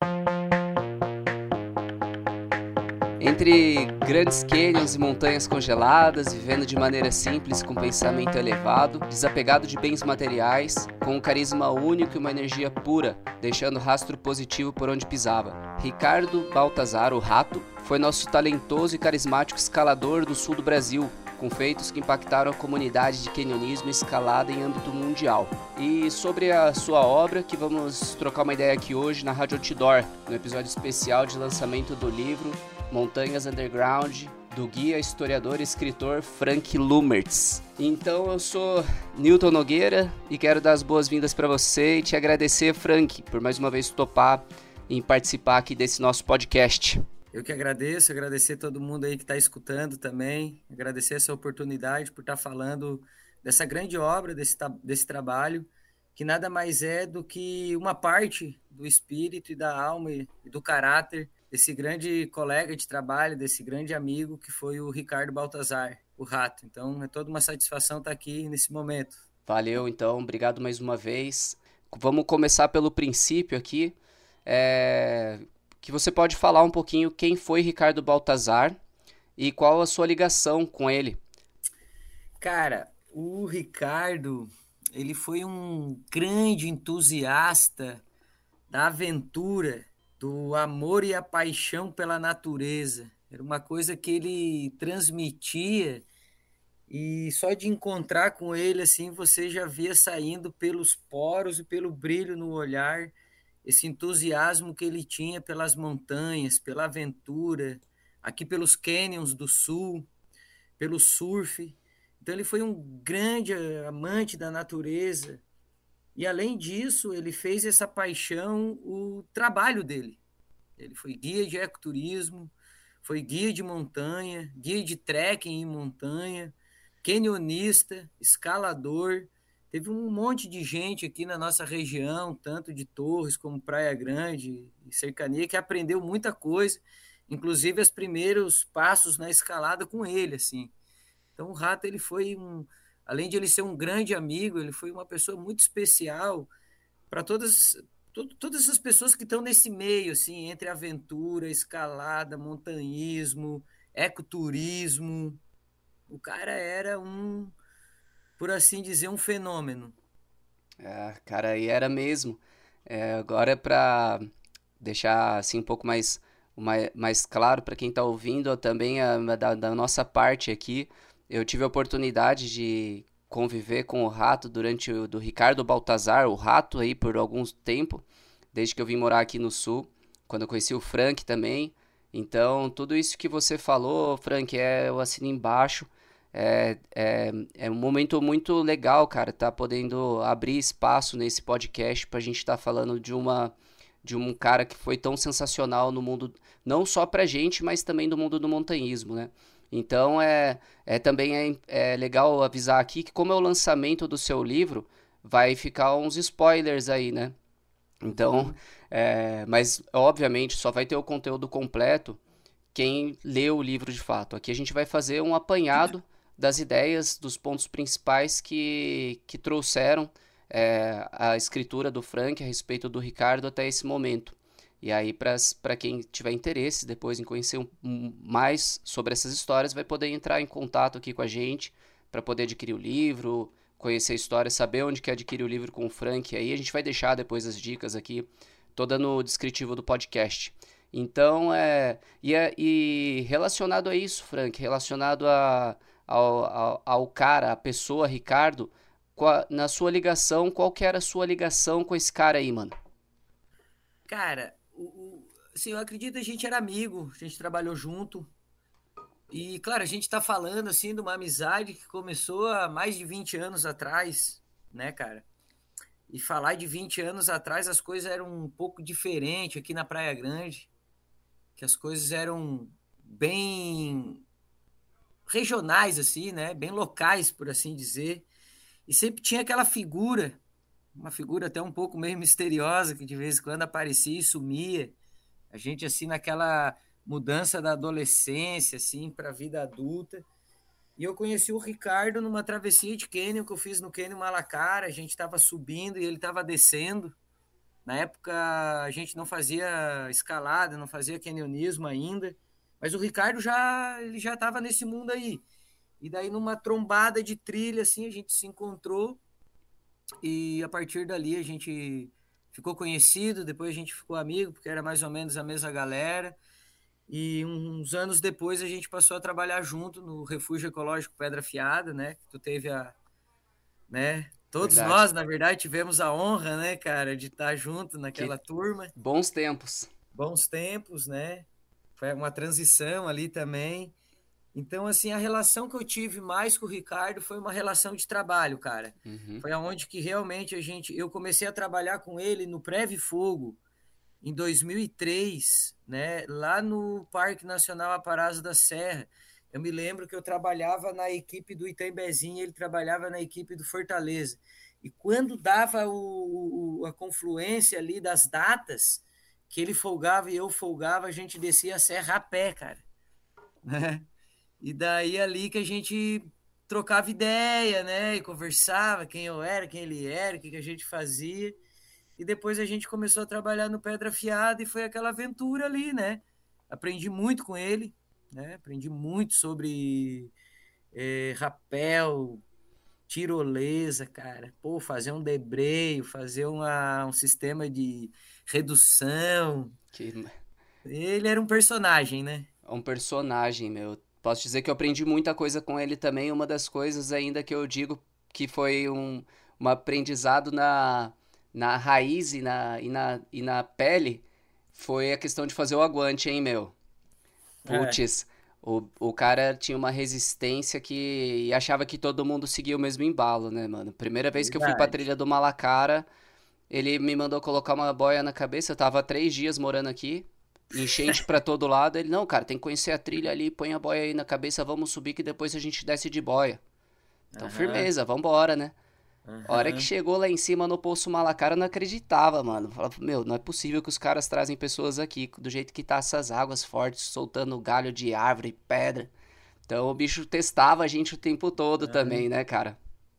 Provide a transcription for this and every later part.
Entre grandes canyons e montanhas congeladas, vivendo de maneira simples, com pensamento elevado, desapegado de bens materiais, com um carisma único e uma energia pura, deixando rastro positivo por onde pisava. Ricardo Baltazar, o Rato, foi nosso talentoso e carismático escalador do sul do Brasil, com feitos que impactaram a comunidade de canyonismo e escalada em âmbito mundial. E sobre a sua obra, que vamos trocar uma ideia aqui hoje na Rádio Outdoor, no episódio especial de lançamento do livro Montanhas Underground, do guia, historiador e escritor Frank Lummertz. Então eu sou Newton Nogueira e quero dar as boas-vindas para você e te agradecer, Frank, por mais uma vez topar em participar aqui desse nosso podcast. Eu que agradecer todo mundo aí que está escutando também, agradecer essa oportunidade por estar falando dessa grande obra, desse trabalho, que nada mais é do que uma parte do espírito e da alma e do caráter desse grande colega de trabalho, desse grande amigo que foi o Ricardo Baltazar, o Rato. Então é toda uma satisfação estar aqui nesse momento. Valeu, então, obrigado mais uma vez. Vamos começar pelo princípio aqui. Que você pode falar um pouquinho quem foi Ricardo Baltazar e qual a sua ligação com ele. Cara, o Ricardo, ele foi um grande entusiasta da aventura, do amor e a paixão pela natureza. Era uma coisa que ele transmitia e só de encontrar com ele, assim, você já via saindo pelos poros e pelo brilho no olhar esse entusiasmo que ele tinha pelas montanhas, pela aventura, aqui pelos canyons do sul, pelo surf. Então ele foi um grande amante da natureza e, além disso, ele fez essa paixão o trabalho dele. Ele foi guia de ecoturismo, foi guia de montanha, guia de trekking em montanha, canionista, escalador. Teve um monte de gente aqui na nossa região, tanto de Torres como Praia Grande e cercania, que aprendeu muita coisa, inclusive os primeiros passos na escalada com ele, assim. Então o Rato, ele foi além de ele ser um grande amigo, ele foi uma pessoa muito especial para todas essas pessoas que estão nesse meio, assim, entre aventura, escalada, montanhismo, ecoturismo. O cara era por assim dizer, um fenômeno. Cara, e era mesmo. Agora, para deixar assim um pouco mais claro para quem está ouvindo, também da nossa parte aqui, eu tive a oportunidade de conviver com o Rato durante do Ricardo Baltazar, o Rato aí por algum tempo, desde que eu vim morar aqui no Sul, quando eu conheci o Frank também. Então, tudo isso que você falou, Frank, eu assino embaixo. É um momento muito legal, cara, tá podendo abrir espaço nesse podcast pra gente estar falando de um cara que foi tão sensacional no mundo, não só pra gente, mas também do mundo do montanhismo, né? Então também é legal avisar aqui que, como é o lançamento do seu livro, vai ficar uns spoilers aí, né? Então, mas obviamente só vai ter o conteúdo completo quem lê o livro de fato. Aqui a gente vai fazer um apanhado das ideias, dos pontos principais que trouxeram a escritura do Frank a respeito do Ricardo até esse momento. E aí, para quem tiver interesse depois em conhecer mais sobre essas histórias, vai poder entrar em contato aqui com a gente para poder adquirir o livro, conhecer a história, saber onde que adquirir o livro com o Frank. Aí a gente vai deixar depois as dicas aqui, toda no descritivo do podcast. Então, e relacionado a isso, Frank, relacionado ao cara, a pessoa, Ricardo, na sua ligação, qual que era a sua ligação com esse cara aí, mano? Cara, assim, eu acredito que a gente era amigo, a gente trabalhou junto. E, claro, a gente tá falando, assim, de uma amizade que começou há mais de 20 anos atrás, né, cara? E falar de 20 anos atrás, as coisas eram um pouco diferentes aqui na Praia Grande, que as coisas eram bem regionais, assim, né? Bem locais, por assim dizer. E sempre tinha aquela figura, uma figura até um pouco meio misteriosa, que de vez em quando aparecia e sumia. A gente, assim, naquela mudança da adolescência, assim, para a vida adulta. E eu conheci o Ricardo numa travessia de cânion que eu fiz no cânion Malacara. A gente estava subindo e ele estava descendo. Na época a gente não fazia escalada, não fazia canionismo ainda, mas o Ricardo ele já estava nesse mundo aí. E daí numa trombada de trilha assim a gente se encontrou e a partir dali a gente ficou conhecido, depois a gente ficou amigo, porque era mais ou menos a mesma galera. E uns anos depois a gente passou a trabalhar junto no Refúgio Ecológico Pedra Fiada, né? Que tu teve né? Todos Verdade. nós, na verdade, tivemos a honra, né, cara, de estar junto Que naquela turma. bons tempos. Bons tempos, né? Foi uma transição ali também. Então, assim, a relação que eu tive mais com o Ricardo foi uma relação de trabalho, cara. Uhum. Foi aonde que realmente eu comecei a trabalhar com ele no Preve Fogo em 2003, né, lá no Parque Nacional Aparado da Serra. Eu me lembro que eu trabalhava na equipe do Itembezinho, ele trabalhava na equipe do Fortaleza. E quando dava a confluência ali das datas, que ele folgava e eu folgava, a gente descia a serra a pé, cara. Né? E daí ali que a gente trocava ideia, né? E conversava quem eu era, quem ele era, o que a gente fazia. E depois a gente começou a trabalhar no Pedra Fiada e foi aquela aventura ali, né? Aprendi muito com ele, né? Aprendi muito sobre rapel, tirolesa, cara. Pô, fazer um debreio, fazer um sistema de redução. Que Ele era um personagem, né? é um personagem, meu. Posso dizer que eu aprendi muita coisa com ele também. Uma das coisas ainda que eu digo que foi um aprendizado na raiz e na pele foi a questão de fazer o aguante, hein, meu? É, Putz, o cara tinha uma resistência que e achava que todo mundo seguia o mesmo embalo, né, mano? Primeira vez que eu fui pra verdade. trilha do Malacara, ele me mandou colocar uma boia na cabeça. Eu tava há 3 dias morando aqui, enchente pra todo lado. Ele, não, cara, tem que conhecer a trilha ali, põe a boia aí na cabeça, vamos subir que depois a gente desce de boia. Então, Aham, firmeza, vambora, né? A hora que aham. chegou lá em cima no Poço Malacara, eu não acreditava, mano. Falava, meu, não é possível que os caras trazem pessoas aqui, do jeito que tá essas águas fortes, soltando galho de árvore, pedra. Então o bicho testava a gente o tempo todo também, Aham. né, cara?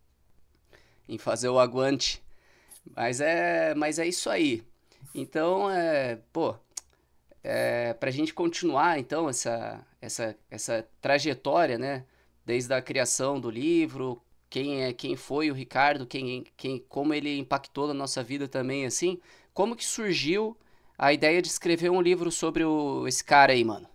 Em fazer o aguante. Mas é isso aí. Então, pô, pra gente continuar, então, essa trajetória, né? Desde a criação do livro, quem foi o Ricardo, como ele impactou na nossa vida também, assim. Como que surgiu a ideia de escrever um livro sobre esse cara aí, mano?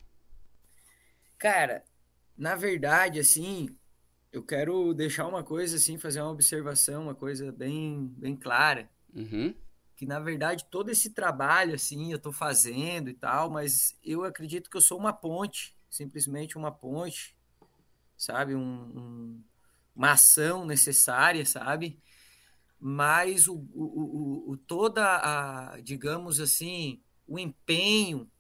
Cara, na verdade, assim, eu quero deixar uma coisa assim, fazer uma observação, uma coisa bem clara, Uhum, que na verdade todo esse trabalho assim eu estou fazendo e tal, mas eu acredito que eu sou uma ponte, simplesmente uma ponte, sabe, uma ação necessária, sabe? Mas toda digamos assim, o empenho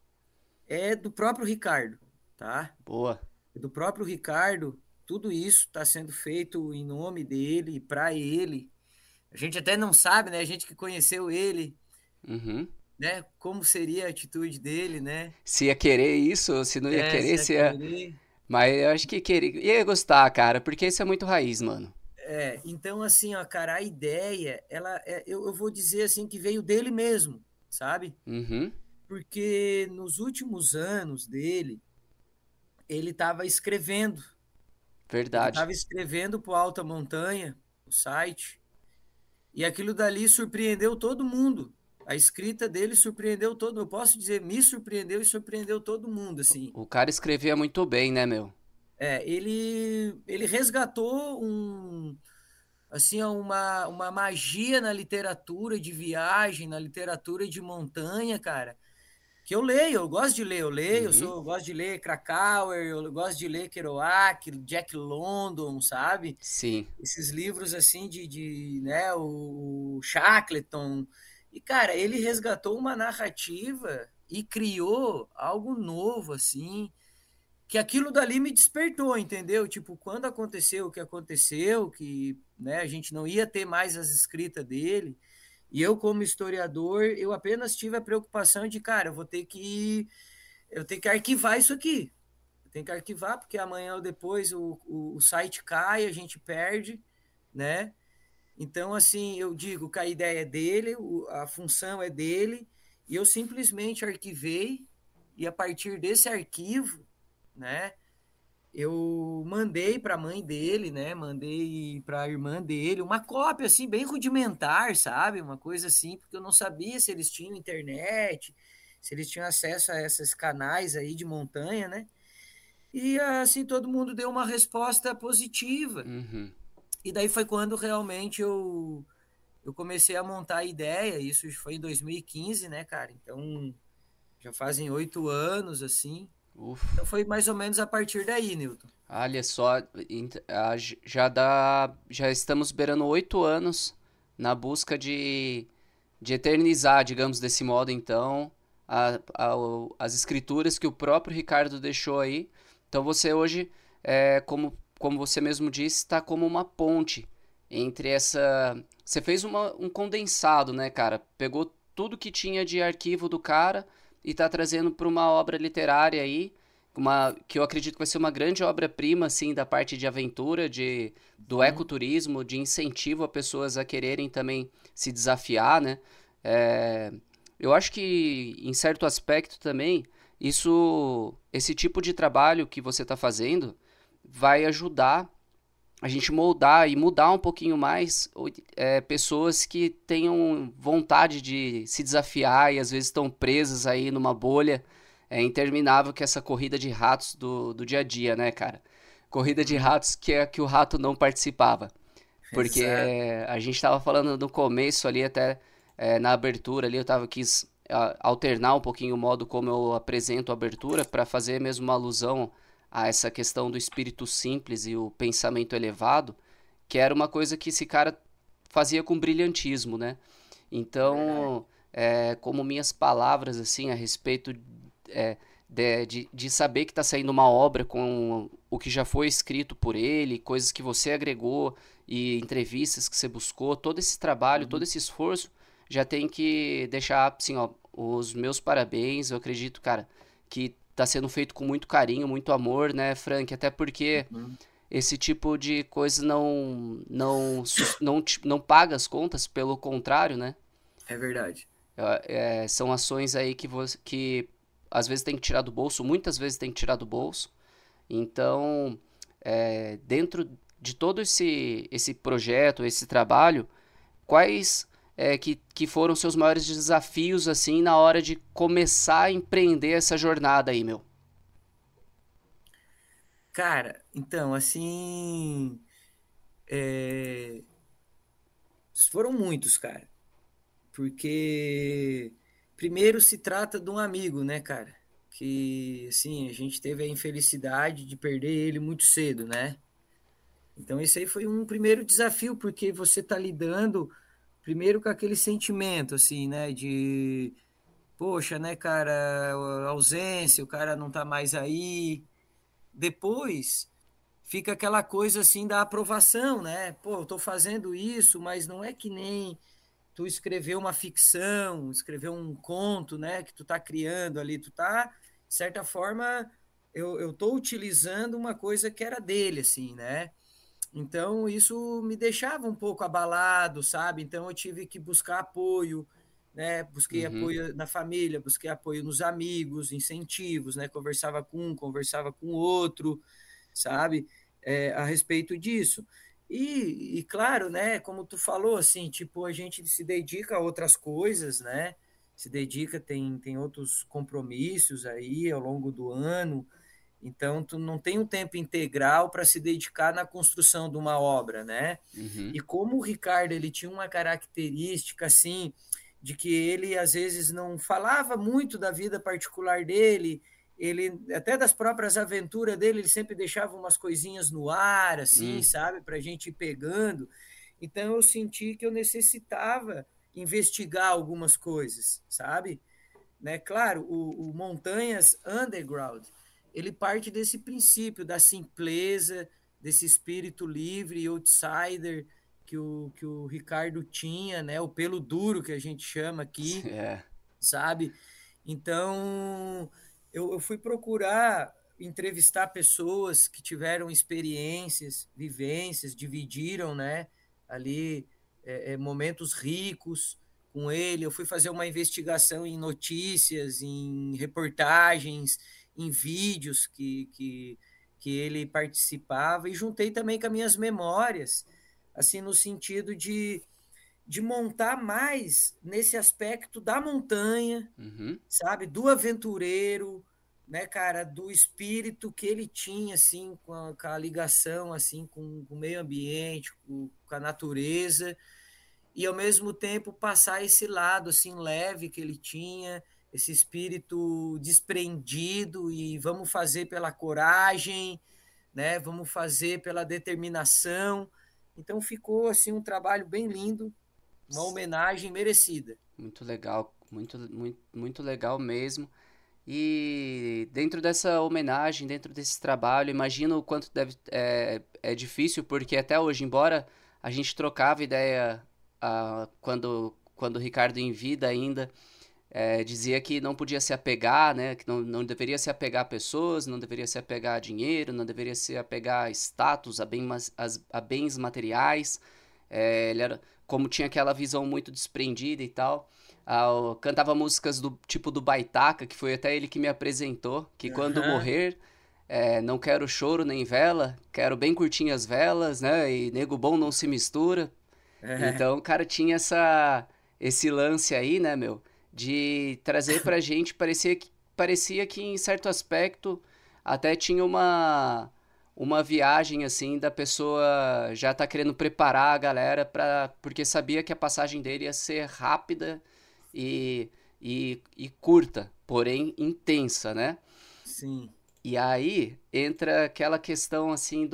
é do próprio Ricardo, tá? boa. Do próprio Ricardo, tudo isso está sendo feito em nome dele, para ele. A gente até não sabe, né? A gente que conheceu ele, Uhum. né? Como seria a atitude dele, né? Se ia querer isso, se não ia querer, Se ia se ia. querer. Mas eu acho que ia gostar, cara, porque isso é muito raiz, mano. Então, assim, ó, cara, a ideia, eu vou dizer assim que veio dele mesmo, sabe? Uhum. Porque nos últimos anos dele, ele estava escrevendo. Ele Verdade. estava escrevendo para o Alta Montanha, o site, e aquilo dali surpreendeu todo mundo. A escrita dele surpreendeu todo, eu posso dizer, me surpreendeu e surpreendeu todo mundo, assim. O cara escrevia muito bem, né, meu? Ele resgatou assim, uma magia na literatura de viagem, na literatura de montanha, cara, que eu gosto de ler, Uhum. eu gosto de ler Krakauer, eu gosto de ler Kerouac, Jack London, sabe? Sim. Esses livros assim né, o Shackleton. E cara, ele resgatou uma narrativa e criou algo novo assim, que aquilo dali me despertou, entendeu? Tipo, quando aconteceu o que aconteceu, que, né, a gente não ia ter mais as escritas dele, e eu como historiador, eu apenas tive a preocupação de, cara, eu tenho que arquivar isso aqui. Eu tenho que arquivar porque amanhã ou depois o site cai, a gente perde, né? Então, assim, eu digo que a ideia é dele, a função é dele, e eu simplesmente arquivei, e a partir desse arquivo, né, eu mandei para a mãe dele, né, mandei para a irmã dele, uma cópia, assim, bem rudimentar, sabe? Uma coisa assim, porque eu não sabia se eles tinham internet, se eles tinham acesso a esses canais aí de montanha, né? E assim, todo mundo deu uma resposta positiva. Uhum. E daí foi quando realmente eu comecei a montar a ideia, isso foi em 2015, né, cara? Então, já fazem 8 anos, assim. Ufa. Então, foi mais ou menos a partir daí, Newton. Olha só, já estamos beirando 8 anos na busca de eternizar, digamos desse modo, então, as escrituras que o próprio Ricardo deixou aí. Então você hoje, como você mesmo disse, está como uma ponte entre essa. Você fez um condensado, né, cara? Pegou tudo que tinha de arquivo do cara e está trazendo para uma obra literária aí, que eu acredito que vai ser uma grande obra-prima, assim, da parte de aventura, do Uhum. ecoturismo, de incentivo a pessoas a quererem também se desafiar, né? É, eu acho que, em certo aspecto também, esse tipo de trabalho que você está fazendo vai ajudar a gente moldar e mudar um pouquinho mais pessoas que tenham vontade de se desafiar e às vezes estão presas aí numa bolha interminável, que é essa corrida de ratos do dia a dia, né, cara? Corrida de Uhum. ratos que é que o rato não participava. Porque Exato. a gente estava falando no começo ali, até na abertura ali, quis alternar um pouquinho o modo como eu apresento a abertura para fazer mesmo uma alusão a essa questão do espírito simples e o pensamento elevado, que era uma coisa que esse cara fazia com brilhantismo, né? É verdade. Então, como minhas palavras assim a respeito é, de saber que está saindo uma obra com o que já foi escrito por ele, coisas que você agregou e entrevistas que você buscou, todo esse trabalho, todo Uhum. esse esforço, já tem que deixar assim, ó, os meus parabéns. Eu acredito, cara, que está sendo feito com muito carinho, muito amor, né, Frank? Até porque Uhum. esse tipo de coisa não paga as contas, pelo contrário, né? É verdade. São ações aí que às vezes tem que tirar do bolso, muitas vezes tem que tirar do bolso. Então, dentro de todo esse projeto, esse trabalho, quais que foram seus maiores desafios assim na hora de começar a empreender essa jornada aí, meu? Cara, então, assim, é, foram muitos, cara. Porque primeiro se trata de um amigo, né, cara? Que, assim, a gente teve a infelicidade de perder ele muito cedo, né? Então, esse aí foi um primeiro desafio, porque você tá lidando primeiro com aquele sentimento, assim, né? De, poxa, né, cara, a ausência, o cara não tá mais aí. Depois fica aquela coisa assim da aprovação, né? Pô, eu tô fazendo isso, mas não é que nem tu escreveu uma ficção, escreveu um conto, né, que tu tá criando ali, tu tá, de certa forma, eu tô utilizando uma coisa que era dele, assim, né? Então, isso me deixava um pouco abalado, sabe? Então, eu tive que buscar apoio, né? Busquei Uhum, apoio na família, busquei apoio nos amigos, incentivos, né? Conversava com um, conversava com o outro, sabe? A respeito disso. Claro, né? Como tu falou, assim, tipo, a gente se dedica a outras coisas, né? Se dedica, tem outros compromissos aí ao longo do ano, então, tu não tem um tempo integral para se dedicar na construção de uma obra, né? uhum, E como o Ricardo ele tinha uma característica assim de que ele às vezes não falava muito da vida particular dele, ele até das próprias aventuras dele, ele sempre deixava umas coisinhas no ar, assim, hum, sabe, para a gente ir pegando. Então eu senti que eu necessitava investigar algumas coisas, sabe? Né? Claro, o Montanhas Underground, ele parte desse princípio da simpleza, desse espírito livre e outsider que o Ricardo tinha, né? O pelo duro que a gente chama aqui, é, sabe? Então, eu fui procurar entrevistar pessoas que tiveram experiências, vivências, dividiram, né? Ali momentos ricos com ele. Eu fui fazer uma investigação em notícias, em reportagens, em vídeos que ele participava, e juntei também com as minhas memórias, assim, no sentido de montar mais nesse aspecto da montanha, Uhum. sabe? Do aventureiro, né, cara? Do espírito que ele tinha, assim, com a ligação, assim, com o meio ambiente, com a natureza, e ao mesmo tempo passar esse lado, assim, leve que ele tinha, esse espírito desprendido, e vamos fazer pela coragem, né? Vamos fazer pela determinação. Então ficou, assim, um trabalho bem lindo, uma homenagem merecida. Muito legal, muito legal mesmo. E dentro dessa homenagem, dentro desse trabalho, imagino o quanto é difícil, porque até hoje, embora a gente trocava ideia quando o Ricardo em vida ainda, dizia que não podia se apegar, né? Que não deveria se apegar a pessoas, não deveria se apegar a dinheiro, não deveria se apegar a status, a bens materiais. Ele era, como tinha aquela visão muito desprendida e tal. Cantava músicas do tipo do Baitaca, que foi até ele que me apresentou, que quando Aham. morrer, não quero choro nem vela, quero bem curtinhas velas, né? E nego bom não se mistura. É, Então, o cara tinha esse lance aí, né, meu, de trazer pra gente, parecia que em certo aspecto até tinha uma viagem assim da pessoa já tá querendo preparar a galera porque sabia que a passagem dele ia ser rápida e, e curta, porém intensa, né? sim. E aí entra aquela questão assim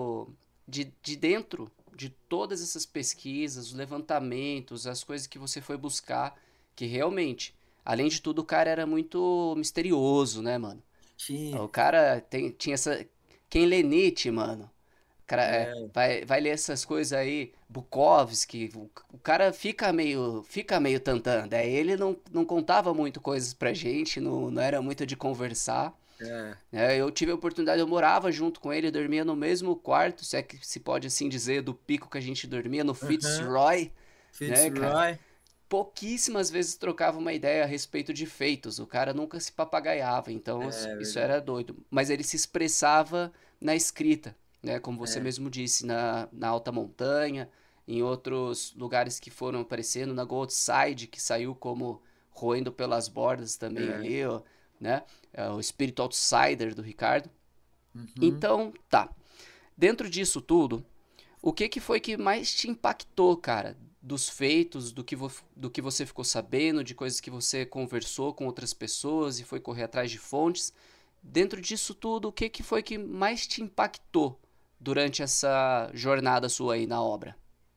de dentro de todas essas pesquisas, os levantamentos, as coisas que você foi buscar, que realmente, além de tudo, o cara era muito misterioso, né, mano? Tinha. O cara tinha essa. Quem lê Nietzsche, mano, cara, É, vai ler essas coisas aí, Bukowski, o cara fica meio tantã. Daí ele não contava muito coisas pra gente, não era muito de conversar. é. Eu tive a oportunidade, eu morava junto com ele, dormia no mesmo quarto, se é que se pode assim dizer, do pico que a gente dormia, no Aham. Fitzroy, né, cara? Fitzroy. Pouquíssimas vezes trocava uma ideia a respeito de feitos, o cara nunca se papagaiava, então É isso verdade. era doido. Mas ele se expressava na escrita, né, como você É, mesmo disse, na alta montanha, em outros lugares que foram aparecendo, na Gold Side, que saiu como Roendo pelas Bordas também é. ali, ó, né? O espírito outsider do Ricardo. Uhum. Então, tá. Dentro disso tudo, o que foi que mais te impactou, cara? Dos feitos, do que você ficou sabendo, de coisas que você conversou com outras pessoas e foi correr atrás de fontes. Dentro disso tudo, o que foi que mais te impactou durante essa jornada sua aí na obra?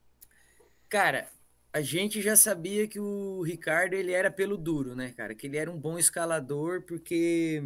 Cara, a gente já sabia que o Ricardo ele era pelo duro, né, cara? Que ele era um bom escalador, porque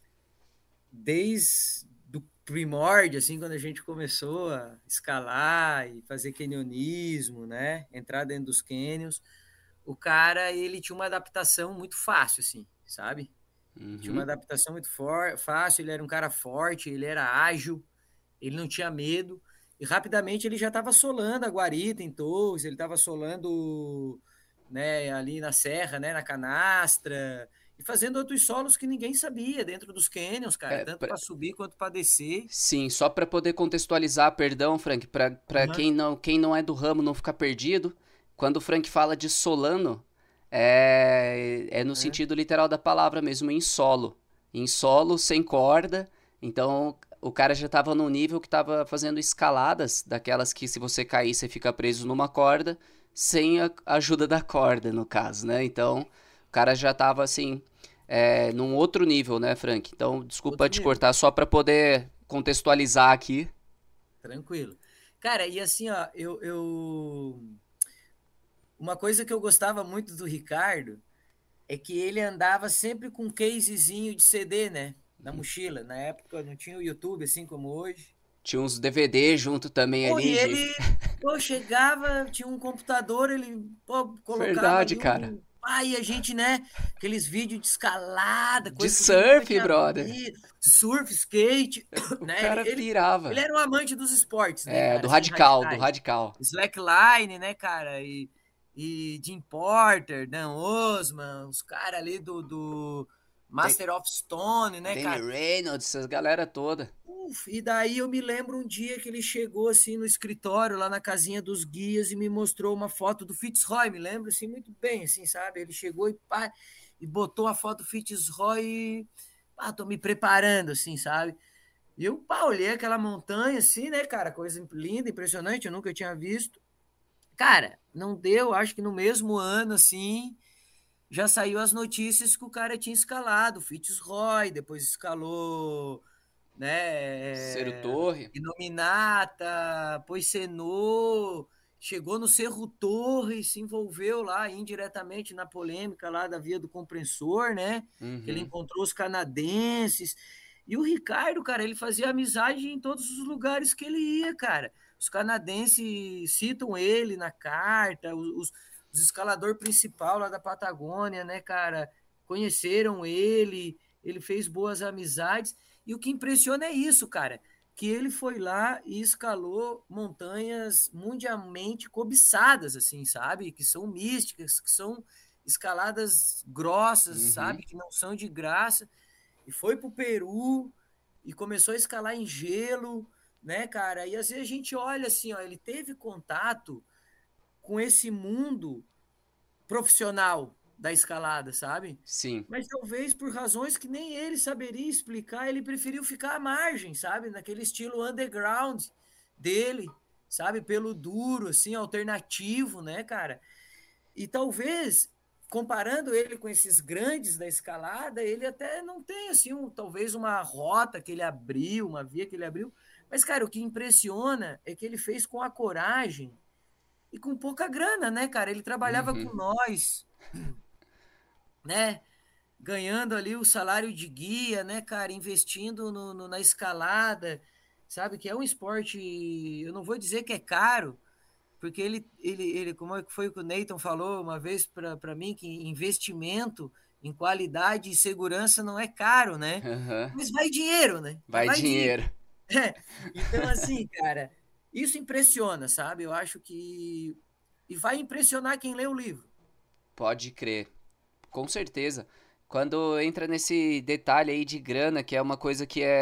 desde do primórdio, assim, quando a gente começou a escalar e fazer canyonismo, né? Entrar dentro dos canyons, o cara, ele tinha uma adaptação muito fácil, assim, sabe? Ele tinha uma Uhum. adaptação muito fácil, ele era um cara forte, ele era ágil, ele não tinha medo. E rapidamente ele já estava solando a guarita em Torres, ele estava solando, né, ali na serra, né, na canastra, e fazendo outros solos que ninguém sabia dentro dos canyons, cara, É, tanto para subir quanto para descer. sim, só para poder contextualizar, perdão, Frank, para Uhum. quem não é do ramo não ficar perdido, quando o Frank fala de Solano, é no É, sentido literal da palavra mesmo, em solo. Em solo, sem corda. Então, o cara já estava num nível que estava fazendo escaladas, daquelas que se você cair, você fica preso numa corda, sem a ajuda da corda, no caso, né? Então, o cara já estava assim, num outro nível, né, Frank? Então, desculpa outro te nível, cortar, só para poder contextualizar aqui. tranquilo. Cara, e assim, ó, uma coisa que eu gostava muito do Ricardo é que ele andava sempre com um casezinho de CD, né? Na mochila. Na época não tinha o YouTube assim como hoje. Tinha uns DVD junto também Pô, e ali de. ele, pô, chegava, tinha um computador, ele, pô, colocava Verdade, ali cara. Aí a gente, né, aqueles vídeos de escalada, De coisa que a gente nunca surf, tinha brother. visto, surf, skate, O né? cara Ele pirava. era um amante dos esportes, né, É, do cara, assim, radical, do radicais. radical. Slackline, né, cara, e Jim Porter, Dan Osman, os caras ali do Da- Master of Stone, né, Danny cara? Reynolds, essas galera toda. E daí eu me lembro um dia que ele chegou assim no escritório, lá na casinha dos guias, e me mostrou uma foto do Fitzroy, me lembro assim muito bem, assim, sabe? Ele chegou pá, e botou a foto do Fitzroy e pá, tô me preparando, assim, sabe? E eu pá, olhei aquela montanha assim, né, cara? Coisa linda, impressionante, eu nunca tinha visto. Cara, não deu, acho que no mesmo ano, assim, já saiu as notícias que o cara tinha escalado, o Fitzroy, depois escalou, Cero né, Torre. Inominata, Poicenô, chegou no Cerro Torre, se envolveu lá indiretamente na polêmica lá da via do compressor, né, que ele Uhum. encontrou os canadenses, e o Ricardo, cara, ele fazia amizade em todos os lugares que ele ia, cara. Os canadenses citam ele na carta, os escalador principal lá da Patagônia, né, cara, conheceram ele fez boas amizades, e o que impressiona é isso, cara, que ele foi lá e escalou montanhas mundialmente cobiçadas, assim, sabe? Que são místicas, que são escaladas grossas, Uhum. sabe? Que não são de graça. E foi pro Peru e começou a escalar em gelo, né, cara? E às vezes a gente olha assim, ó, ele teve contato com esse mundo profissional da escalada, sabe? Sim. Mas talvez por razões que nem ele saberia explicar, ele preferiu ficar à margem, sabe? Naquele estilo underground dele, sabe? Pelo duro, assim, alternativo, né, cara? E talvez, comparando ele com esses grandes da escalada, ele até não tem, assim, talvez uma rota que ele abriu, uma via que ele abriu. Mas, cara, o que impressiona é que ele fez com a coragem e com pouca grana, né, cara? Ele trabalhava Uhum. com nós, né? Ganhando ali o salário de guia, né, cara? Investindo na escalada, sabe? Que é um esporte, eu não vou dizer que é caro, porque como é que foi o que o Nathan falou uma vez para mim, que investimento em qualidade e segurança não é caro, né? Uhum. Mas vai dinheiro, né? Mas Vai vai dinheiro. dinheiro. Então, assim, cara, isso impressiona, sabe? Eu acho que. E vai impressionar quem lê o livro. Pode crer. Com certeza. Quando entra nesse detalhe aí de grana, que é uma coisa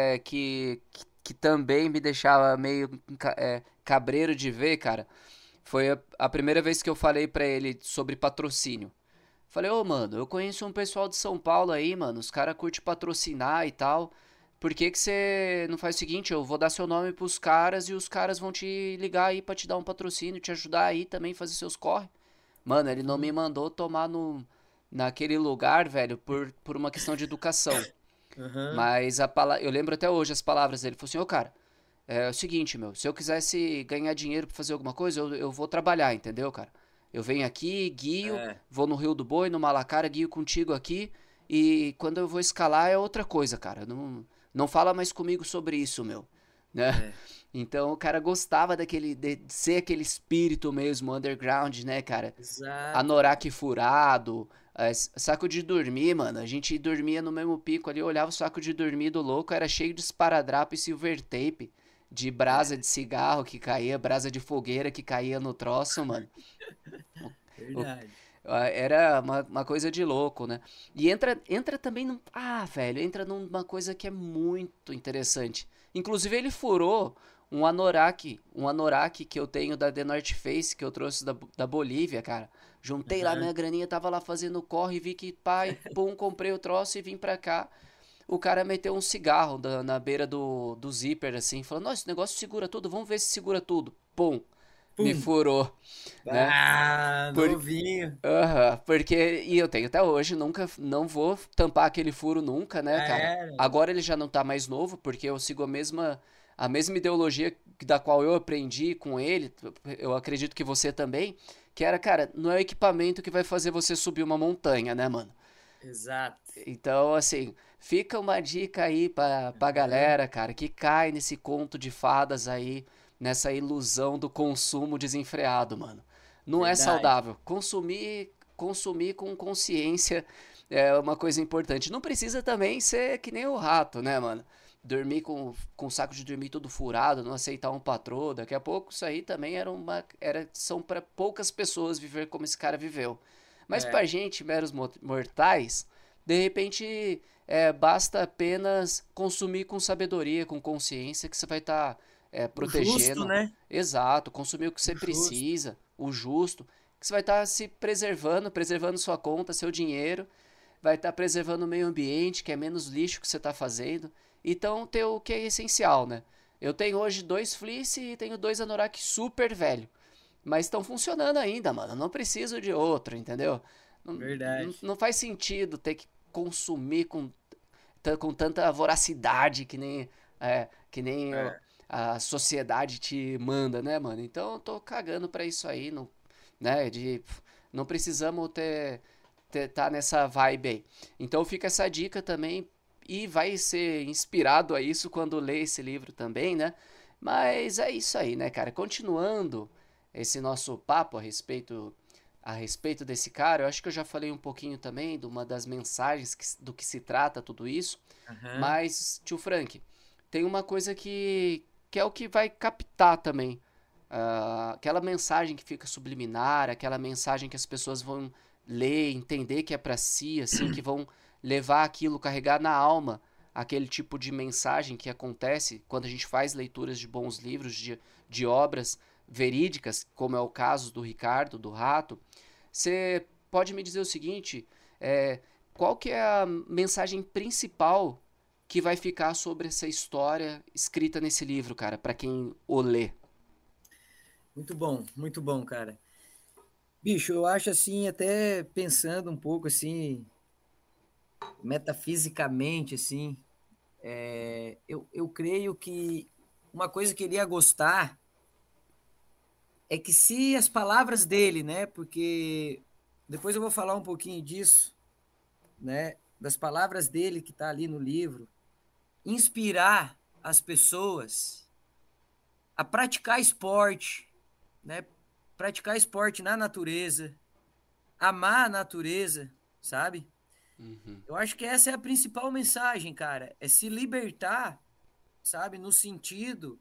que também me deixava meio cabreiro de ver, cara. Foi a primeira vez que eu falei pra ele sobre patrocínio. Falei, ô mano, eu conheço um pessoal de São Paulo aí, mano. Os caras curtem patrocinar e tal. Por que que você não faz o seguinte? Eu vou dar seu nome pros caras e os caras vão te ligar aí pra te dar um patrocínio, te ajudar aí também, fazer seus corre. Mano, ele não me mandou tomar naquele lugar, velho, por uma questão de educação. Aham. Mas eu lembro até hoje as palavras dele. Ele falou assim, ô cara, é o seguinte, meu, se eu quisesse ganhar dinheiro pra fazer alguma coisa, eu vou trabalhar, entendeu, cara? Eu venho aqui, guio, É, vou no Rio do Boi, no Malacara, guio contigo aqui, e quando eu vou escalar é outra coisa, cara. Não fala mais comigo sobre isso, meu, né? é. Então o cara gostava de ser aquele espírito mesmo, underground, né, cara? Exato, cara. Anorak furado, saco de dormir, mano. A gente dormia no mesmo pico ali, olhava o saco de dormir do louco, era cheio de esparadrapo e silver tape, de brasa de cigarro que caía, brasa de fogueira que caía no troço, mano. O- Verdade. Era uma coisa de louco, né? E entra também num. Ah, velho, entra numa coisa que é muito interessante. Inclusive, ele furou um anorak que eu tenho da The North Face, que eu trouxe da Bolívia, cara. Juntei lá minha Aham. graninha, tava lá fazendo corre, vi que, pai, pum, comprei o troço e vim pra cá. O cara meteu um cigarro na beira do zíper, assim, falando: Nossa, esse negócio segura tudo, vamos ver se segura tudo. Pum, me Pum. furou, né? Ah, Por, novinho. Porque. E eu tenho até hoje, nunca. Não vou tampar aquele furo nunca, né, Já cara? era. Agora ele já não tá mais novo, porque eu sigo a mesma ideologia da qual eu aprendi com ele. Eu acredito que você também. Que era, cara, não é o equipamento que vai fazer você subir uma montanha, né, mano? Exato. Então, assim, fica uma dica aí pra Aham. galera, cara, que cai nesse conto de fadas aí, nessa ilusão do consumo desenfreado, mano. Não é Verdade. saudável. Consumir consumir com consciência é uma coisa importante. Não precisa também ser que nem o rato, né, mano? Dormir com o saco de dormir todo furado, não aceitar um patrão. Daqui a pouco isso aí também são para poucas pessoas viver como esse cara viveu. Mas É, pra gente, meros mortais, de repente basta apenas consumir com sabedoria, com consciência, que você vai estar o justo, protegendo. né? Exato, consumir o que você O justo. precisa, o justo, que você vai estar se preservando, preservando sua conta, seu dinheiro, vai estar preservando o meio ambiente, que é menos lixo que você está fazendo. Então, ter o que é essencial, né? Eu tenho hoje 2 fleece e tenho 2 anorak super velho. Mas estão funcionando ainda, mano. Não preciso de outro, entendeu? Não, Verdade. não faz sentido ter que consumir com tanta voracidade que nem É. a sociedade te manda, né, mano? Então eu tô cagando pra isso aí, não, né? Não precisamos tá nessa vibe aí. Então fica essa dica também e vai ser inspirado a isso quando ler esse livro também, né? Mas é isso aí, né, cara? Continuando esse nosso papo a respeito desse cara, eu acho que eu já falei um pouquinho também de uma das mensagens do que se trata tudo isso, Aham. mas, tio Frank, tem uma coisa que é o que vai captar também. Aquela mensagem que fica subliminar, aquela mensagem que as pessoas vão ler, entender que é para si, assim, que vão levar aquilo, carregar na alma aquele tipo de mensagem que acontece quando a gente faz leituras de bons livros, de obras verídicas, como é o caso do Ricardo, do Rato. Você pode me dizer o seguinte, qual que é a mensagem principal que vai ficar sobre essa história escrita nesse livro, cara, para quem o lê? Muito bom, cara. Bicho, eu acho assim, até pensando um pouco assim, metafisicamente, assim, eu creio que uma coisa que ele ia gostar é que se as palavras dele, né? Porque depois eu vou falar um pouquinho disso, né? Das palavras dele que está ali no livro, inspirar as pessoas a praticar esporte, né? Praticar esporte na natureza, amar a natureza, sabe? Uhum, Eu acho que essa é a principal mensagem, cara, é se libertar, sabe, no sentido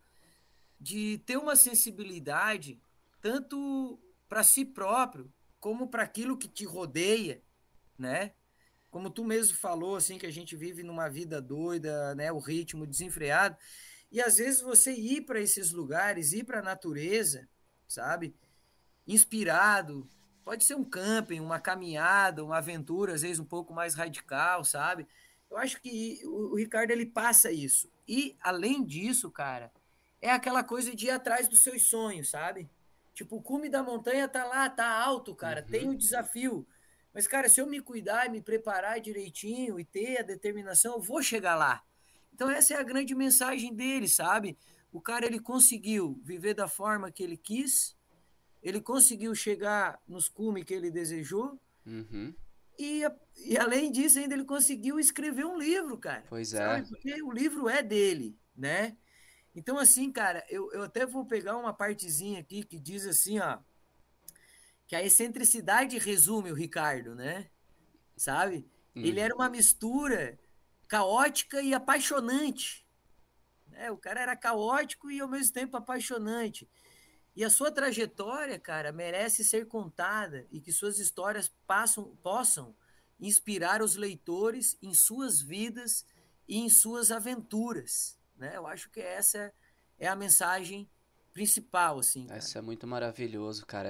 de ter uma sensibilidade tanto para si próprio como para aquilo que te rodeia, né? Como tu mesmo falou, assim, que a gente vive numa vida doida, né? O ritmo desenfreado. E às vezes você ir para esses lugares, ir para a natureza, sabe? Inspirado, pode ser um camping, uma caminhada, uma aventura, às vezes um pouco mais radical, sabe? Eu acho que o Ricardo ele passa isso. E além disso, cara, é aquela coisa de ir atrás dos seus sonhos, sabe? Tipo, o cume da montanha tá lá, tá alto, cara, tem uhum. o desafio. Mas, cara, se eu me cuidar e me preparar direitinho e ter a determinação, eu vou chegar lá. Então, essa é a grande mensagem dele, sabe? O cara, ele conseguiu viver da forma que ele quis, ele conseguiu chegar nos cumes que ele desejou, Uhum. e, e além disso, ainda ele conseguiu escrever um livro, cara, Pois sabe? é. Porque o livro é dele, né? Então, assim, cara, eu até vou pegar uma partezinha aqui que diz assim, ó, que a excentricidade resume o Ricardo, né? Sabe? Ele Uhum. era uma mistura caótica e apaixonante, né? O cara era caótico e ao mesmo tempo apaixonante. E a sua trajetória, cara, merece ser contada e que suas histórias possam inspirar os leitores em suas vidas e em suas aventuras, né? Eu acho que essa é a mensagem principal, assim, cara. Isso é muito maravilhoso, cara.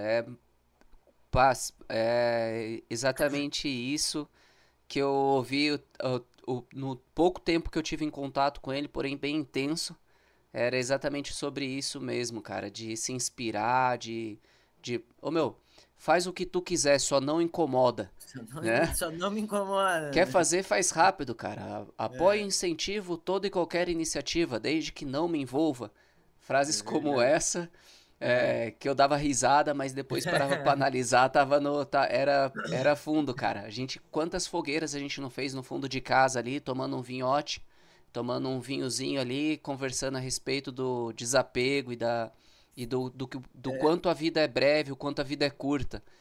É exatamente isso que eu ouvi no pouco tempo que eu tive em contato com ele, porém bem intenso. Era exatamente sobre isso mesmo, cara. De se inspirar, Ô meu, faz o que tu quiser, só não incomoda, né? Só não me incomoda, Quer né? fazer, faz rápido, cara. Apoio e incentivo toda e qualquer iniciativa, desde que não me envolva. Frases É como verdade. essa, É. que eu dava risada, mas depois parava pra analisar, era fundo, cara. Quantas fogueiras a gente não fez no fundo de casa ali, tomando um vinhote, tomando um vinhozinho ali, conversando a respeito do desapego e do quanto a vida é breve, o quanto a vida é curta.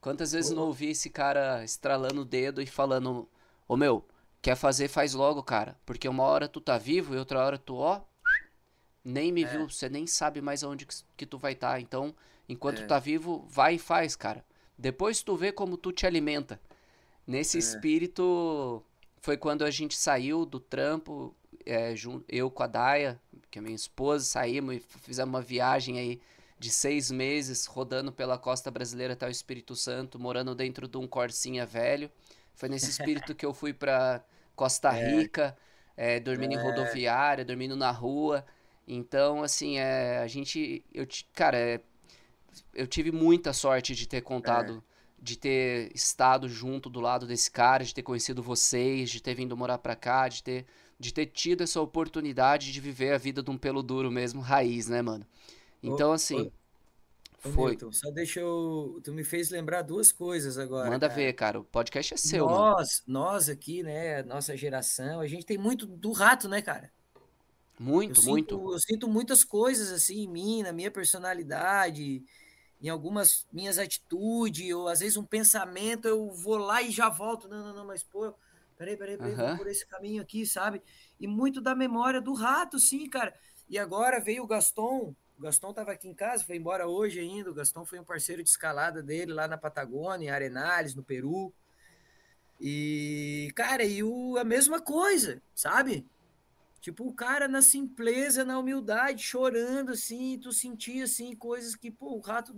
Quantas vezes não Ô, ouvi esse cara estralando o dedo e falando, ô meu, quer fazer, faz logo, cara. Porque uma hora tu tá vivo e outra hora tu, ó, nem me é, viu, você nem sabe mais aonde que tu vai estar. Então, enquanto é, tá vivo, vai e faz, cara. Depois tu vê como tu te alimenta. Nesse é, espírito, foi quando a gente saiu do trampo, eu com a Daia, que é minha esposa, saímos e fizemos uma viagem aí de 6 meses, rodando pela costa brasileira até o Espírito Santo, morando dentro de um Corsinha velho. Foi nesse espírito que eu fui pra Costa é, Rica, dormindo em é, rodoviária, dormindo na rua. Então, assim, cara, eu tive muita sorte de ter é. contado, de ter estado junto do lado desse cara, de ter conhecido vocês, de ter vindo morar pra cá, de ter tido essa oportunidade de viver a vida de um pelo duro mesmo, raiz, né, mano? Ô, Então, ô, assim, ô, foi. Milton, só deixa eu. Tu me fez lembrar duas coisas agora, Manda ver, cara. cara. O podcast é seu, mano. Nós aqui, né, nossa geração, a gente tem muito do rato, né, cara? Muito, muito. Eu sinto muitas coisas assim em mim, na minha personalidade, em algumas minhas atitudes, ou às vezes um pensamento, eu vou lá e já volto. Não, não, não, mas pô, peraí, vou Aham. por esse caminho aqui, sabe? E muito da memória do rato, sim, cara. E agora veio o Gaston estava aqui em casa, foi embora hoje ainda. O Gaston foi um parceiro de escalada dele lá na Patagônia, em Arenales, no Peru. E, cara, a mesma coisa, sabe? Tipo, o cara na simpleza, na humildade, chorando, assim, tu sentia, assim, coisas que, pô, o rato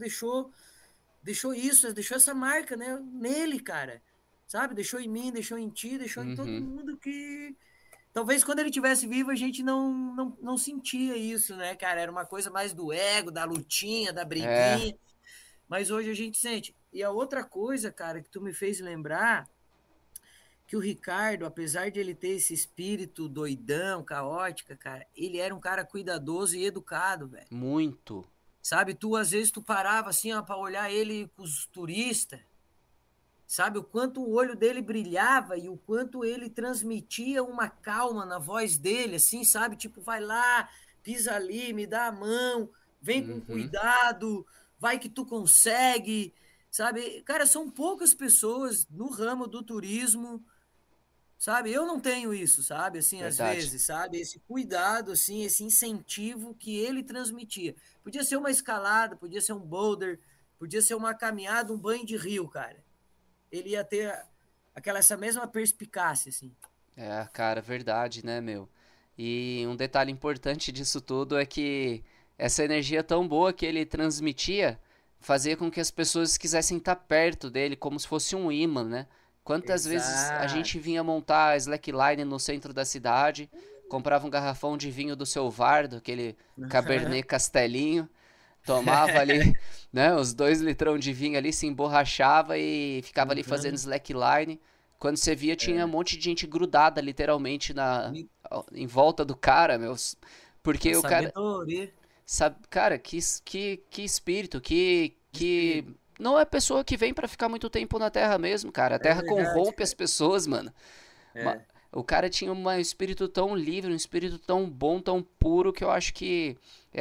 deixou isso, deixou essa marca, né, nele, cara, sabe? Deixou em mim, deixou em ti, deixou em todo Uhum. mundo que... Talvez quando ele tivesse vivo a gente não sentia isso, né, cara? Era uma coisa mais do ego, da lutinha, da É, briguinha, mas hoje a gente sente. E a outra coisa, cara, que tu me fez lembrar que o Ricardo, apesar de ele ter esse espírito doidão, caótica, cara, ele era um cara cuidadoso e educado, velho. muito. Sabe, tu às vezes tu parava assim, ó, para olhar ele com os turistas, sabe, o quanto o olho dele brilhava e o quanto ele transmitia uma calma na voz dele, assim, sabe, tipo, vai lá, pisa ali, me dá a mão, vem com Uhum. cuidado, vai que tu consegue, sabe? Cara, são poucas pessoas no ramo do turismo, sabe? Eu não tenho isso, sabe? Assim, às Verdade. vezes, sabe? Esse cuidado, assim, esse incentivo que ele transmitia. Podia ser uma escalada, podia ser um boulder, podia ser uma caminhada, um banho de rio, cara. Ele ia ter essa mesma perspicácia, assim. É, cara, verdade, né, meu? E um detalhe importante disso tudo é que essa energia tão boa que ele transmitia fazia com que as pessoas quisessem estar perto dele, como se fosse um imã, né? Quantas vezes a gente Exato. vinha montar a slackline no centro da cidade, comprava um garrafão de vinho do seu Vardo, aquele Cabernet Castelinho, tomava ali, né, os 2 litrão de vinho ali, se emborrachava e ficava ali fazendo Uhum. slackline. Quando você via, tinha um É. monte de gente grudada, literalmente, em volta do cara, meus. A Porque o cara, sabedoria, sabe, cara, que espírito, que espírito. não é pessoa que vem pra ficar muito tempo na Terra mesmo, cara. A É Terra verdade, corrompe as cara. pessoas, mano. Ma- É. O cara tinha um espírito tão livre, um espírito tão bom, tão puro, que eu acho que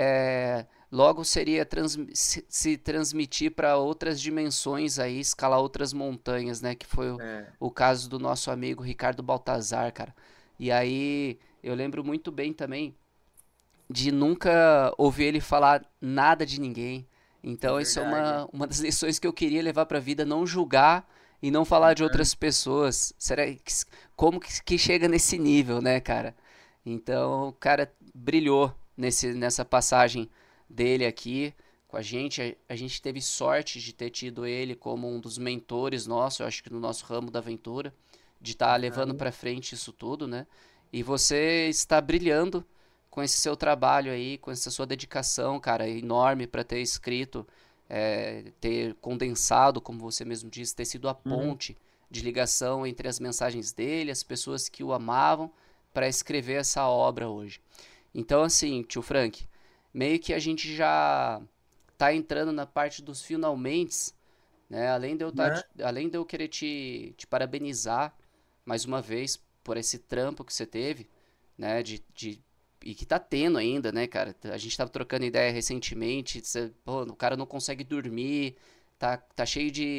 logo seria se transmitir para outras dimensões aí, escalar outras montanhas, né? Que foi É. o caso do nosso amigo Ricardo Baltazar, cara. E aí eu lembro muito bem também de nunca ouvir ele falar nada de ninguém. É Então, isso é verdade. uma das lições que eu queria levar pra vida, não julgar e não falar de outras pessoas. Como que chega nesse nível, né, cara? Então, o cara brilhou nessa passagem dele aqui com a gente. A gente teve sorte de ter tido ele como um dos mentores nossos, eu acho que no nosso ramo da aventura, de estar levando Aham. pra frente isso tudo, né? E você está brilhando com esse seu trabalho aí, com essa sua dedicação, cara, enorme para ter escrito, ter condensado, como você mesmo disse, ter sido a Uhum. ponte de ligação entre as mensagens dele, as pessoas que o amavam, para escrever essa obra hoje. Então, assim, tio Frank, meio que a gente já tá entrando na parte dos finalmente, né? Né? Além de eu querer te parabenizar mais uma vez por esse trampo que você teve, né? E que tá tendo ainda, né, cara? A gente tava trocando ideia recentemente. Pô, o cara não consegue dormir, tá cheio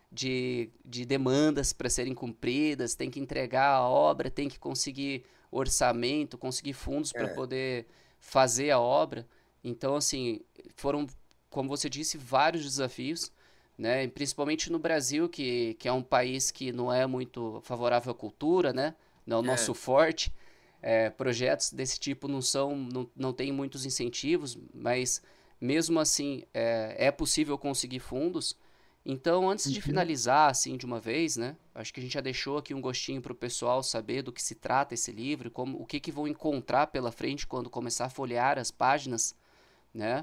de demandas para serem cumpridas, tem que entregar a obra, tem que conseguir orçamento, conseguir fundos para É, poder fazer a obra. Então, assim, foram, como você disse, vários desafios, né? E principalmente no Brasil, que é um país que não é muito favorável à cultura, né? Não é o é. nosso forte. Projetos desse tipo não tem muitos incentivos, mas mesmo assim é possível conseguir fundos. Então, antes de Uhum. finalizar assim de uma vez, né? Acho que a gente já deixou aqui um gostinho para o pessoal saber do que se trata esse livro, como o que que vão encontrar pela frente quando começar a folhear as páginas, né?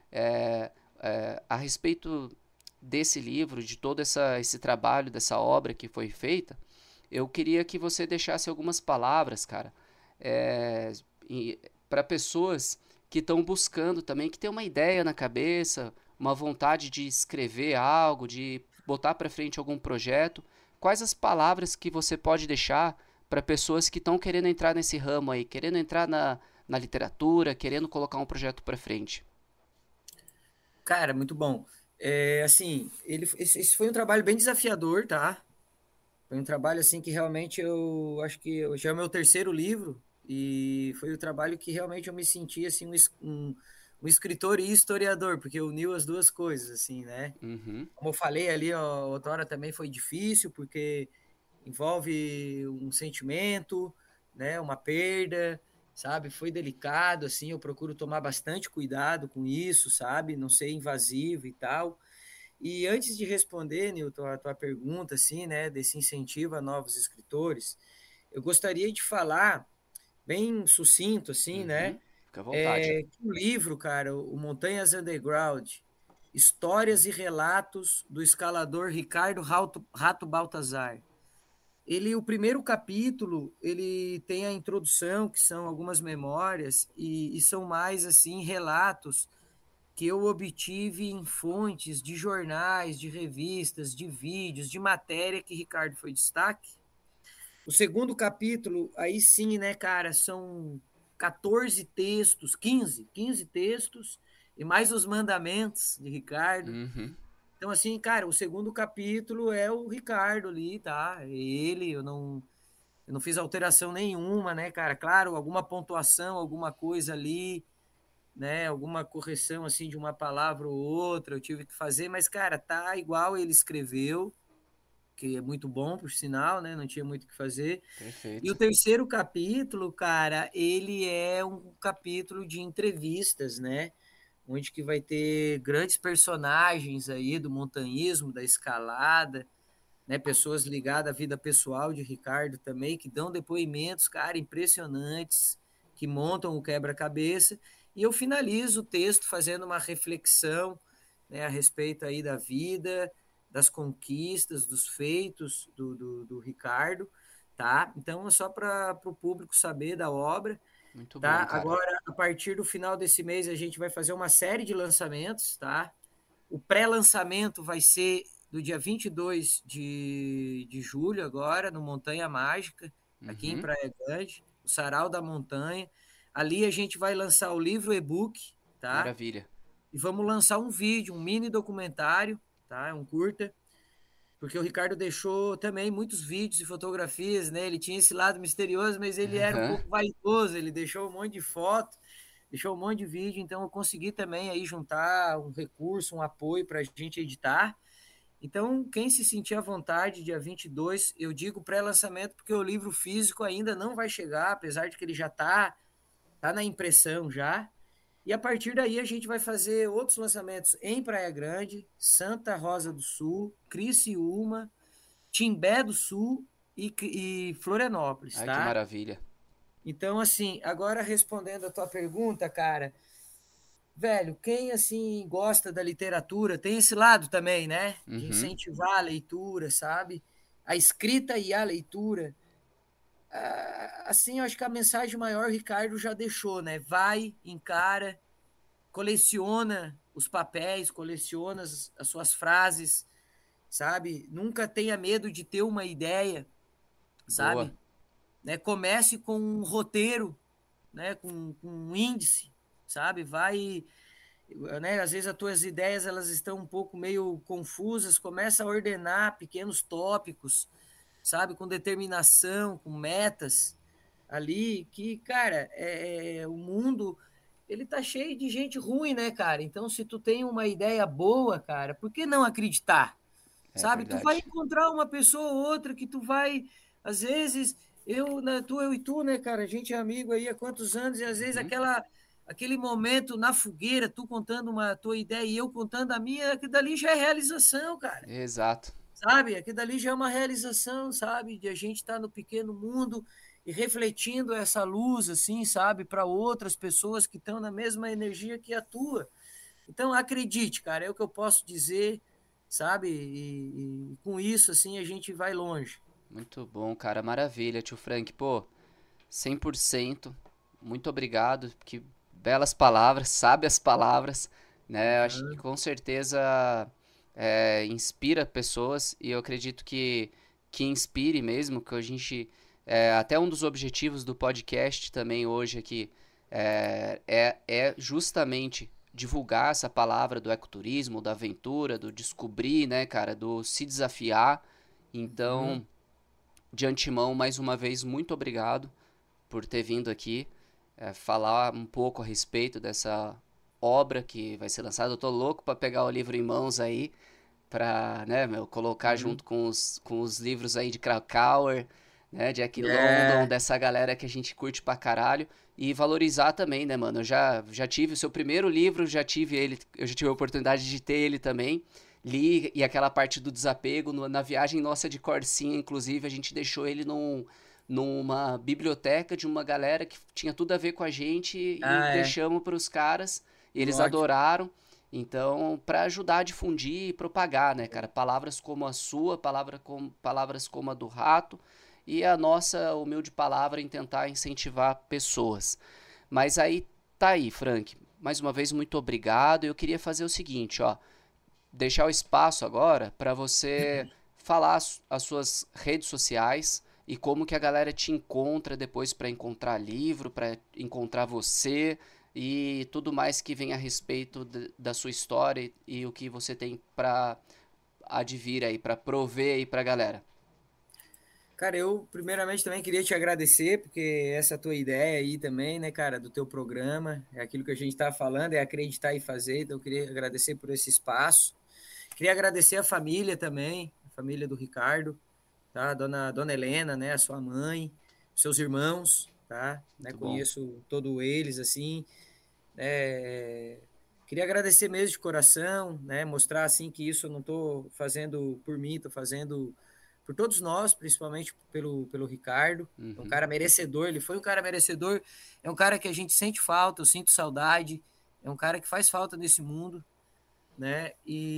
A respeito desse livro, de todo esse trabalho, dessa obra que foi feita, eu queria que você deixasse algumas palavras, cara, é, para pessoas que estão buscando também, que tem uma ideia na cabeça, uma vontade de escrever algo, de botar para frente algum projeto. Quais as palavras que você pode deixar para pessoas que estão querendo entrar nesse ramo aí, querendo entrar na literatura, querendo colocar um projeto para frente? Cara, muito bom. Assim, esse foi um trabalho bem desafiador, tá? Foi um trabalho assim que realmente eu acho que já é o meu terceiro livro e foi o trabalho que realmente eu me senti assim um escritor e historiador, porque uniu as duas coisas assim, né? Uhum. Como eu falei ali, ó, outrora também foi difícil porque envolve um sentimento, né, uma perda, sabe? Foi delicado assim, eu procuro tomar bastante cuidado com isso, sabe? Não ser invasivo e tal. E antes de responder, Nilton, a tua pergunta, assim, né, desse incentivo a novos escritores, eu gostaria de falar, bem sucinto, assim, né, Uhum. Fica à vontade. que o livro, cara, o Montanhas Underground, Histórias e Relatos do Escalador Ricardo Rato Baltazar. O primeiro capítulo, ele tem a introdução, que são algumas memórias, e são mais, assim, relatos que eu obtive em fontes de jornais, de revistas, de vídeos, de matéria que Ricardo foi destaque. O segundo capítulo, aí sim, né, cara, são 14 textos, 15 textos, e mais os mandamentos de Ricardo. Uhum. Então, assim, cara, o segundo capítulo é o Ricardo ali, tá? Ele, eu não fiz alteração nenhuma, né, cara? Claro, alguma pontuação, alguma coisa ali, né, alguma correção assim de uma palavra ou outra, eu tive que fazer, mas cara, tá igual ele escreveu, que é muito bom por sinal, né? Não tinha muito o que fazer. E o Perfeito. terceiro capítulo, cara, ele é um capítulo de entrevistas, né? Onde que vai ter grandes personagens aí do montanhismo, da escalada, né? Pessoas ligadas à vida pessoal de Ricardo também, que dão depoimentos, cara, impressionantes, que montam o quebra-cabeça. E eu finalizo o texto fazendo uma reflexão, né, a respeito aí da vida, das conquistas, dos feitos do Ricardo, tá? Então é só para o público saber da obra, Muito tá? bom, cara. Agora, a partir do final desse mês, a gente vai fazer uma série de lançamentos, tá? O pré-lançamento vai ser do dia 22 de julho, agora, no Montanha Mágica, aqui em Uhum. Praia Grande, o Sarau da Montanha. Ali a gente vai lançar o livro e-book, tá? Maravilha. E vamos lançar um vídeo, um mini documentário, tá? Um curta, porque o Ricardo deixou também muitos vídeos e fotografias, né? Ele tinha esse lado misterioso, mas ele era um Aham. pouco vaidoso, ele deixou um monte de foto, deixou um monte de vídeo, então eu consegui também aí juntar um recurso, um apoio para a gente editar. Então, quem se sentir à vontade, dia 22, eu digo pré-lançamento porque o livro físico ainda não vai chegar, apesar de que ele já tá na impressão já. E a partir daí a gente vai fazer outros lançamentos em Praia Grande, Santa Rosa do Sul, Criciúma, Timbé do Sul e Florianópolis, Ai, que tá? maravilha. Então, assim, agora respondendo a tua pergunta, cara, velho, quem assim gosta da literatura, tem esse lado também, né? De Uhum. incentivar a leitura, sabe? A escrita e a leitura. Assim, eu acho que a mensagem maior, Ricardo já deixou, né? Vai, encara, coleciona os papéis, coleciona as suas frases, sabe? Nunca tenha medo de ter uma ideia, Boa. sabe? Né? Comece com um roteiro, né? Com um índice, sabe? Vai né? Às vezes as tuas ideias elas estão um pouco meio confusas, começa a ordenar pequenos tópicos, sabe, com determinação, com metas ali, que, cara, o mundo ele tá cheio de gente ruim, né, cara? Então, se tu tem uma ideia boa, cara, por que não acreditar? É Sabe? Tu vai verdade. encontrar uma pessoa ou outra que tu vai, às vezes, eu e tu, né, cara? A gente é amigo aí há quantos anos, e às vezes Uhum. aquele momento na fogueira, tu contando uma tua ideia e eu contando a minha, aquilo dali já é realização, cara. Exato. Sabe? Aquilo dali já é uma realização, sabe? De a gente estar no pequeno mundo e refletindo essa luz, assim, sabe? Para outras pessoas que estão na mesma energia que a tua. Então, acredite, cara, é o que eu posso dizer, sabe? E com isso, assim, a gente vai longe. Muito bom, cara. Maravilha, tio Frank. Pô, 100%. Muito obrigado. Que belas palavras, sábias palavras, né? Acho que Uhum. com certeza inspira pessoas e eu acredito que inspire mesmo, que a gente até um dos objetivos do podcast também hoje aqui é justamente divulgar essa palavra do ecoturismo, da aventura, do descobrir, né, cara, do se desafiar. Uhum. Então, de antemão, mais uma vez, muito obrigado por ter vindo aqui falar um pouco a respeito dessa obra que vai ser lançada. Eu tô louco para pegar o livro em mãos aí, para, né, meu, colocar Uhum. junto com os livros aí de Krakauer, né, Jack London, É. dessa galera que a gente curte pra caralho. E valorizar também, né, mano? Eu já tive o seu primeiro livro, já tive ele, eu já tive a oportunidade de ter ele também. Li e aquela parte do desapego, na viagem nossa de Corsinha, inclusive, a gente deixou ele numa biblioteca de uma galera que tinha tudo a ver com a gente e Ah, é. deixamos para os caras, e eles Ótimo. adoraram. Então, para ajudar a difundir e propagar, né, cara? Palavras como a sua, palavras como a do rato e a nossa humilde palavra em tentar incentivar pessoas. Mas aí tá aí, Frank. Mais uma vez, muito obrigado. Eu queria fazer o seguinte, ó, deixar o espaço agora para você falar as suas redes sociais e como que a galera te encontra depois para encontrar livro, para encontrar você e tudo mais que vem a respeito da sua história e o que você tem para advir aí, para prover aí para a galera. Cara, eu primeiramente também queria te agradecer, porque essa tua ideia aí também, né, cara, do teu programa, é aquilo que a gente está falando, é acreditar e fazer, então eu queria agradecer por esse espaço. Queria agradecer a família também, a família do Ricardo, tá? Dona Helena, né, a sua mãe, seus irmãos, tá? Né, Muito bom. conheço todos eles, assim, né? Queria agradecer mesmo de coração, né? Mostrar assim que isso eu não estou fazendo por mim, estou fazendo por todos nós, principalmente pelo Ricardo. É um Uhum. cara merecedor, ele foi um cara merecedor, é um cara que a gente sente falta, eu sinto saudade, é um cara que faz falta nesse mundo, né?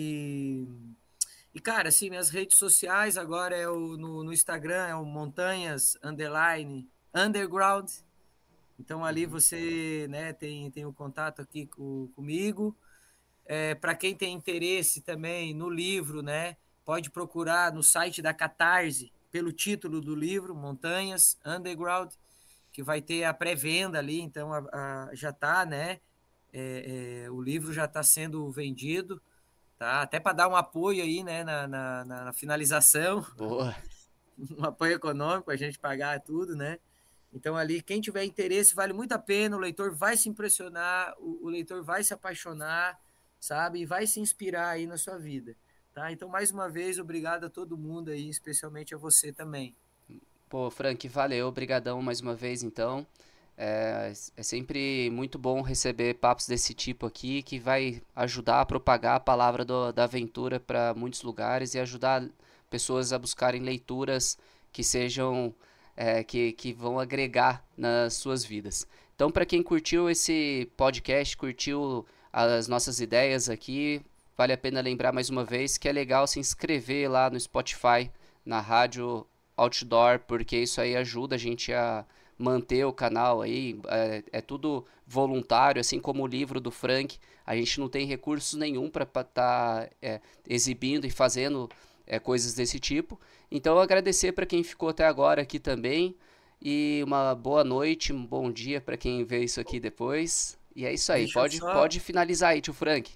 E cara, assim, minhas redes sociais agora no Instagram é o Montanhas Underline Underground. Então ali Uhum. você, né, tem o contato aqui comigo. Para quem tem interesse também no livro, né, pode procurar no site da Catarse pelo título do livro, Montanhas Underground, que vai ter a pré-venda ali, então já está, né, o livro já está sendo vendido, tá? Até para dar um apoio aí, né, na finalização, Boa. um apoio econômico, a gente pagar tudo, né? Então, ali, quem tiver interesse, vale muito a pena. O leitor vai se impressionar, o leitor vai se apaixonar, sabe? E vai se inspirar aí na sua vida. Tá? Então, mais uma vez, obrigado a todo mundo aí, especialmente a você também. Pô, Frank, valeu, obrigadão mais uma vez então. É sempre muito bom receber papos desse tipo aqui que vai ajudar a propagar a palavra da aventura para muitos lugares e ajudar pessoas a buscarem leituras que sejam que vão agregar nas suas vidas. Então, para quem curtiu esse podcast, curtiu as nossas ideias aqui, vale a pena lembrar mais uma vez que é legal se inscrever lá no Spotify, na rádio Outdoor, porque isso aí ajuda a gente a manter o canal aí. É tudo voluntário, assim como o livro do Frank. A gente não tem recursos nenhum para estar exibindo e fazendo coisas desse tipo. Então, agradecer para quem ficou até agora aqui também. E uma boa noite, um bom dia para quem vê isso aqui depois. E é isso aí, Deixa eu só, pode finalizar aí, tio Frank.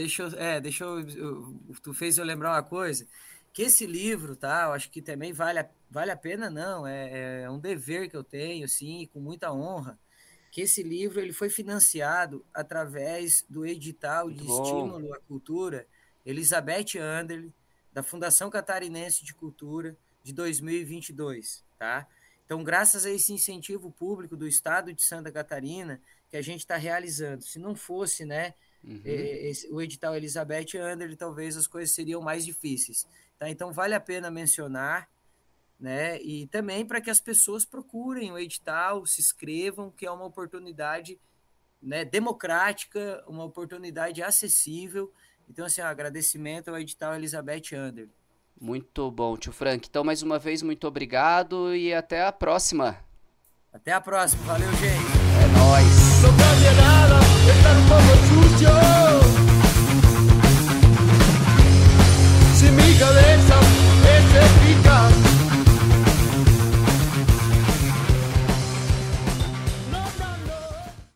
tu fez eu lembrar uma coisa, que esse livro, tá, eu acho que também vale a pena, não, é um dever que eu tenho, sim, com muita honra, que esse livro ele foi financiado através do edital Muito de bom. estímulo à cultura Elizabeth Anderle, da Fundação Catarinense de Cultura, de 2022, tá? Então, graças a esse incentivo público do Estado de Santa Catarina, que a gente está realizando. Se não fosse, né, Uhum. o edital Elizabeth Anderle, talvez as coisas seriam mais difíceis. Tá? Então, vale a pena mencionar, né? E também para que as pessoas procurem o edital, se inscrevam, que é uma oportunidade, né, democrática, uma oportunidade acessível. Então, assim, agradecimento ao edital Elizabeth Anderle. Muito bom, tio Frank. Então, mais uma vez, muito obrigado e até a próxima. Até a próxima. Valeu, gente. É nóis. No cambia nada, estar un poco sucio.